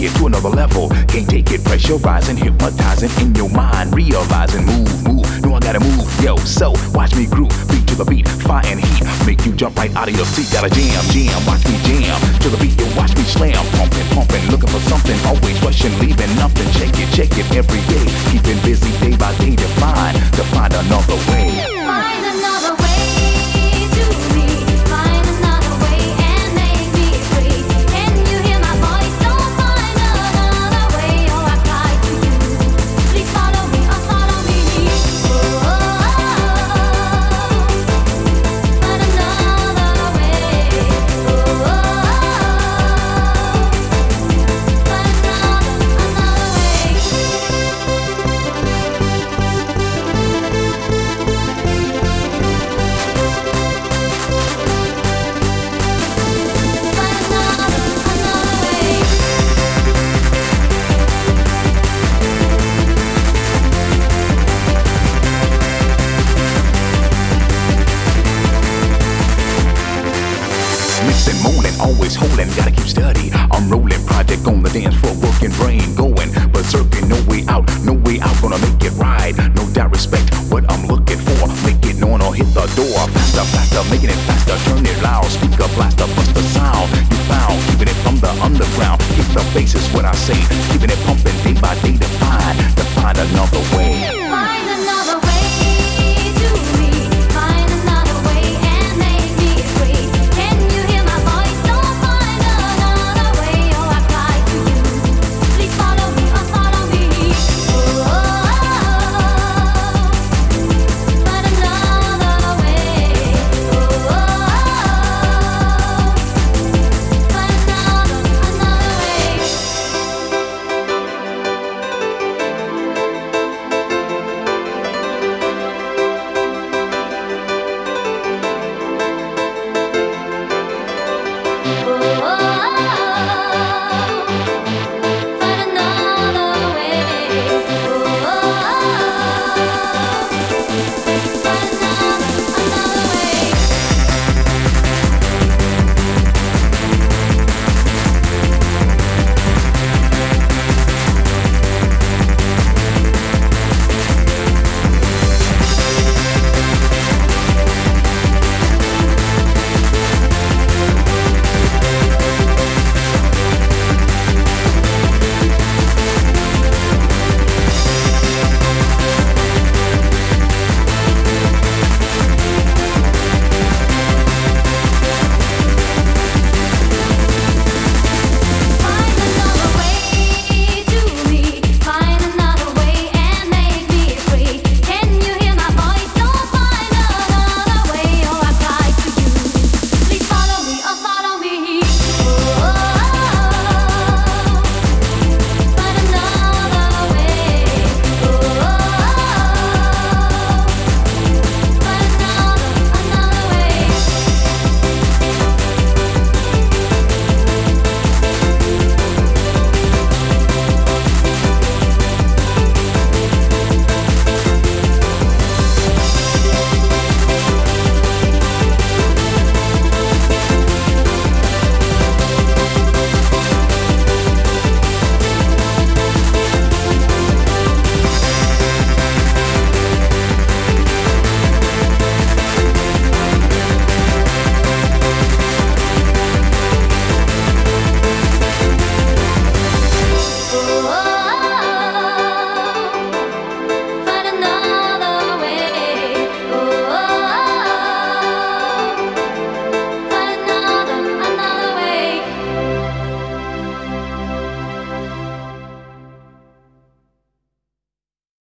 it to another level. Can't take it, pressurizing, hypnotizing in your mind, realizing, move. No, I gotta move, yo. So watch me groove, beat to the beat, fire and heat, make you jump right out of your seat. Gotta jam, watch me jam to the beat, yo. Watch me slam, pumping, looking for something, always rushing, leaving nothing. Check it every day, keeping busy day by day to find another way. Find another way to me. Find another way and make me free. Can you hear my voice? Don't find another way, or I cry to you. Please follow me, or follow me. Oh, find another way. Oh, find another way. Mixing, moaning, always holding, gotta keep steady. I'm rolling, project on the dance floor, working, brain going berserking, no way out, gonna make it right. No doubt, respect what I'm looking for. Make it known or hit the door. Faster, making it faster, turn it loud. Speaker blaster, bust the sound you found, keeping it from the underground. Keep the bass is what I say, keeping it pumping day by day to find another way.